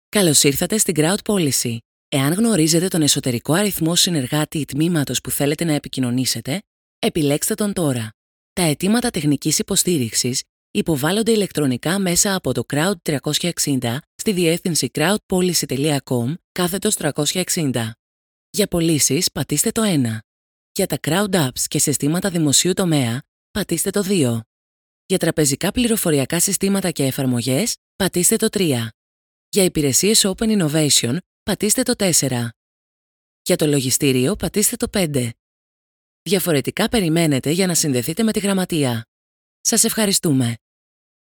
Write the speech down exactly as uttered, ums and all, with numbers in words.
Καλώς ήρθατε στην Crowd Policy. Εάν γνωρίζετε τον εσωτερικό αριθμό συνεργάτη ή τμήματος που θέλετε να επικοινωνήσετε, επιλέξτε τον τώρα. Τα αιτήματα τεχνικής υποστήριξης υποβάλλονται ηλεκτρονικά μέσα από το Crowd τριακόσια εξήντα στη διεύθυνση crowdpolicy τελεία com κάθετος τριακόσια εξήντα. Για πωλήσεις, πατήστε το ένα. Για τα Crowd Apps και συστήματα δημοσίου τομέα, πατήστε το δύο. Για τραπεζικά πληροφοριακά συστήματα και εφαρμογές, πατήστε το τρία. Για υπηρεσίες Open Innovation, πατήστε το τέσσερα. Για το λογιστήριο, πατήστε το πέντε. Διαφορετικά περιμένετε για να συνδεθείτε με τη γραμματεία. Σας ευχαριστούμε.